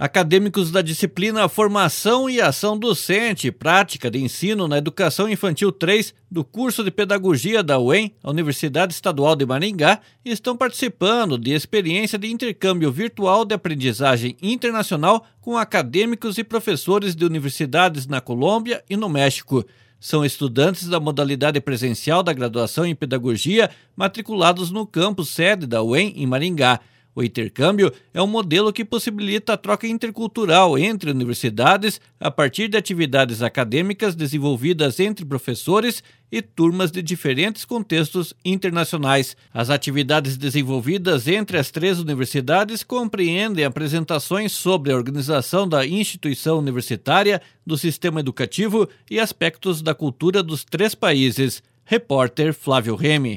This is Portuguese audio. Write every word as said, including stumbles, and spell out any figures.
Acadêmicos da disciplina Formação e Ação Docente, Prática de Ensino na Educação Infantil três, do curso de Pedagogia da U E M, a Universidade Estadual de Maringá, estão participando de experiência de intercâmbio virtual de aprendizagem internacional com acadêmicos e professores de universidades na Colômbia e no México. São estudantes da modalidade presencial da graduação em Pedagogia matriculados no campus sede da U E M em Maringá. O intercâmbio é um modelo que possibilita a troca intercultural entre universidades a partir de atividades acadêmicas desenvolvidas entre professores e turmas de diferentes contextos internacionais. As atividades desenvolvidas entre as três universidades compreendem apresentações sobre a organização da instituição universitária, do sistema educativo e aspectos da cultura dos três países. Repórter Flávio Remy.